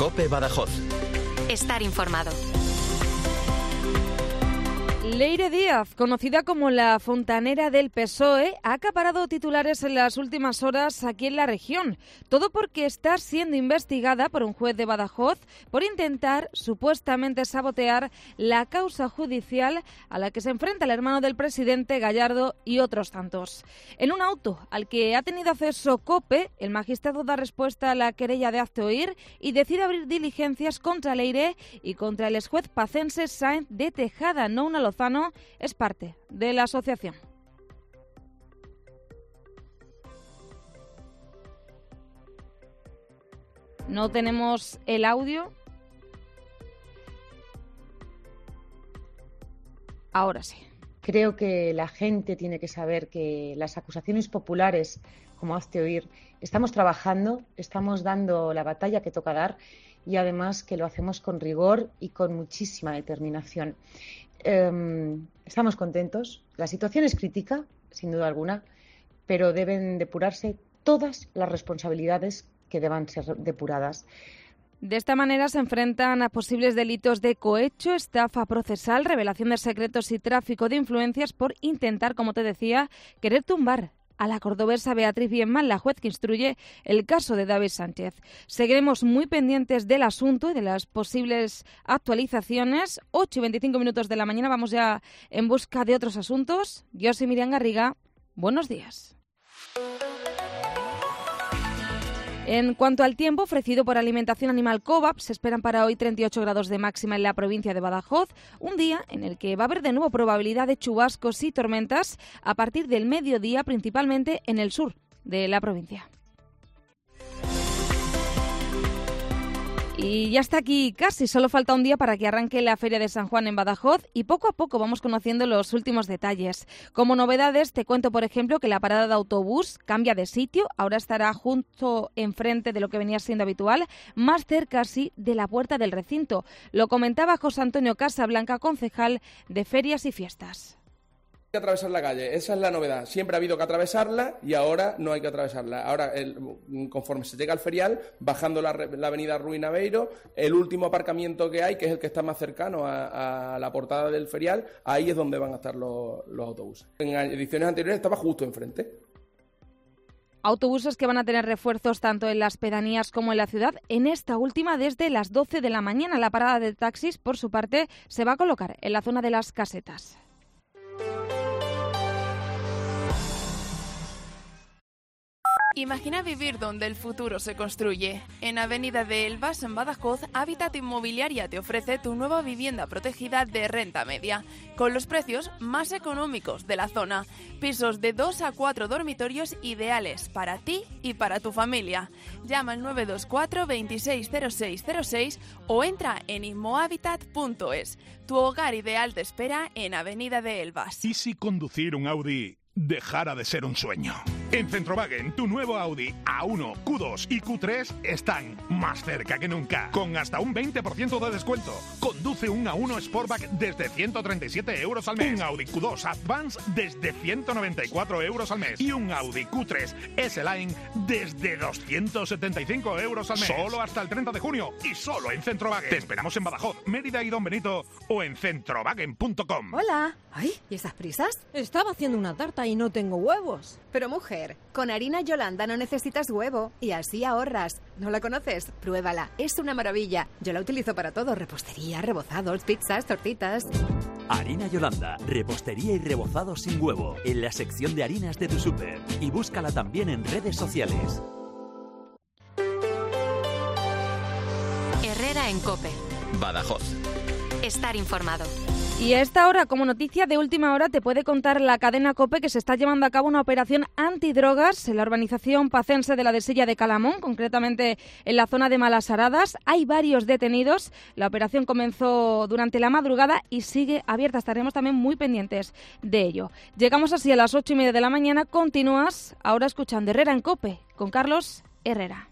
COPE Badajoz. Estar informado. Leire Díaz, conocida como la fontanera del PSOE, ha acaparado titulares en las últimas horas aquí en la región. Todo porque está siendo investigada por un juez de Badajoz por intentar supuestamente sabotear la causa judicial a la que se enfrenta el hermano del presidente, Gallardo, y otros tantos. En un auto al que ha tenido acceso COPE, el magistrado da respuesta a la querella de Hazte Oír y decide abrir diligencias contra Leire y contra el exjuez pacense Sáenz de Tejada. Nouna Lozano es parte de la asociación. No tenemos el audio. Ahora sí. Creo que la gente tiene que saber que las acusaciones populares, como Hazte Oír, estamos trabajando, estamos dando la batalla que toca dar y además que lo hacemos con rigor y con muchísima determinación. Estamos contentos. La situación es crítica, sin duda alguna, pero deben depurarse todas las responsabilidades que deban ser depuradas. De esta manera se enfrentan a posibles delitos de cohecho, estafa procesal, revelación de secretos y tráfico de influencias por intentar, como te decía, querer tumbar a la cordobesa Beatriz Bienman, la juez que instruye el caso de David Sánchez. Seguiremos muy pendientes del asunto y de las posibles actualizaciones. 8:25 de la mañana, vamos ya en busca de otros asuntos. Yo soy Miriam Garriga. Buenos días. En cuanto al tiempo ofrecido por Alimentación Animal Coop, se esperan para hoy 38 grados de máxima en la provincia de Badajoz, un día en el que va a haber de nuevo probabilidad de chubascos y tormentas a partir del mediodía, principalmente en el sur de la provincia. Y ya está aquí casi, solo falta un día para que arranque la Feria de San Juan en Badajoz y poco a poco vamos conociendo los últimos detalles. Como novedades te cuento, por ejemplo, que la parada de autobús cambia de sitio, ahora estará justo enfrente de lo que venía siendo habitual, más cerca así de la puerta del recinto. Lo comentaba José Antonio Casablanca, concejal de Ferias y Fiestas. Que atravesar la calle, esa es la novedad. Siempre ha habido que atravesarla y ahora no hay que atravesarla. Ahora, conforme se llega al ferial, bajando la avenida Ruy Naveiro, el último aparcamiento que hay, que es el que está más cercano a la portada del ferial, ahí es donde van a estar los autobuses. En ediciones anteriores estaba justo enfrente. Autobuses que van a tener refuerzos tanto en las pedanías como en la ciudad. En esta última, desde las 12 de la mañana, la parada de taxis, por su parte, se va a colocar en la zona de las casetas. Imagina vivir donde el futuro se construye. En Avenida de Elvas, en Badajoz, Hábitat Inmobiliaria te ofrece tu nueva vivienda protegida de renta media, con los precios más económicos de la zona. Pisos de 2 a 4 dormitorios ideales para ti y para tu familia. Llama al 924 260606 o entra en inmohabitat.es. Tu hogar ideal te espera en Avenida de Elvas. ¿Y si conducir un Audi dejara de ser un sueño? En Centrowagen, tu nuevo Audi A1, Q2 y Q3 están más cerca que nunca, con hasta un 20% de descuento. Conduce un A1 Sportback desde 137 euros al mes, un Audi Q2 Advance desde 194 euros al mes y un Audi Q3 S-Line desde 275 euros al mes. Solo hasta el 30 de junio y solo en Centrowagen. Te esperamos en Badajoz, Mérida y Don Benito o en centrowagen.com. Hola. Ay, ¿y esas prisas? Estaba haciendo una tarta y no tengo huevos. Pero mujer, con harina Yolanda no necesitas huevo y así ahorras. ¿No la conoces? Pruébala, es una maravilla. Yo la utilizo para todo, repostería, rebozados, pizzas, tortitas. Harina Yolanda, repostería y rebozado sin huevo, en la sección de harinas de tu súper. Y búscala también en redes sociales. Herrera en COPE. Badajoz. Estar informado. Y a esta hora, como noticia de última hora, te puede contar la cadena COPE que se está llevando a cabo una operación antidrogas en la urbanización pacense de la Dehesilla de Calamón, concretamente en la zona de Malasaradas. Hay varios detenidos. La operación comenzó durante la madrugada y sigue abierta. Estaremos también muy pendientes de ello. Llegamos así a las 8:30 de la mañana. Continúas ahora escuchando Herrera en COPE con Carlos Herrera.